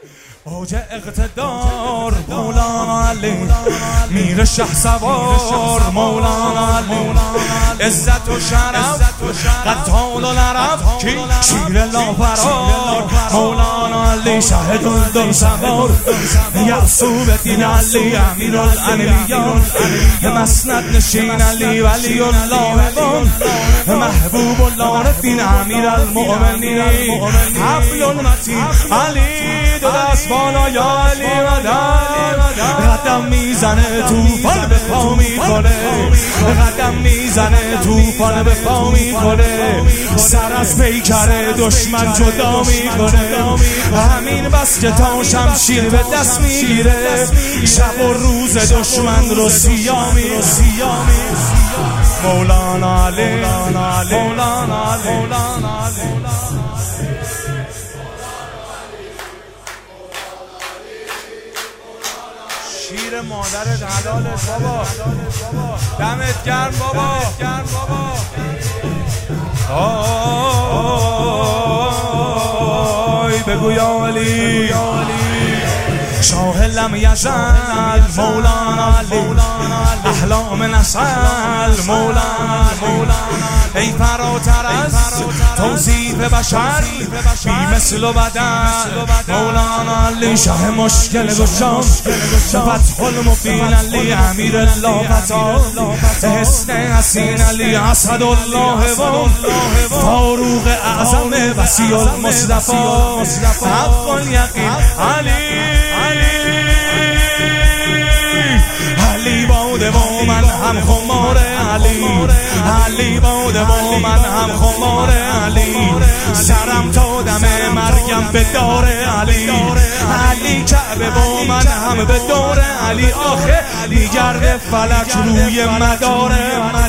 اوج اقتدار مولانا علی، میر شهسوار مولانا علی، عزت و شرف قتال العرب کی شیر لاپرار مولانا علی، شهد دل سوار یعصوب دین علی، امیر الانبیاء مسند نشین علی، ولی الله بان محبوب العارفین، امیر المؤمنین حبل المتین علی، دو دست بالا یا علی مدد، قدم میزنه توفان به پا میکنه، قدم میزنه توفان به پا میکنه، سر از پیکر دشمن جدا میکنه، همین بس که تا شمشیر به دست میگیره، شب و روز دشمن رو سیاه میگیره. مولانا علی، مولانا علی، مولانا علی، شیر مادرت حلالت بابا، دمت گرم بابا. آی بگو یا علی، شاه لم یزل مولانا علی، احلام نسل مولانا علی، ای فراتر از توصیف بشر بی مثل و بدل مولانا علی، شه مشکل گشام فتح المبین علی، امیر الله فتا حسن حسین علی، اسد الله و فاروق اعظم وسیع المصطفی، حق الیقین علی باده و من هم خمار علی، علی باده و من هم خمار علی، سرم تا دم مرگم به دار علی، علی کعبه و من هم به دور علی، آخه میگرده فلک روی مدار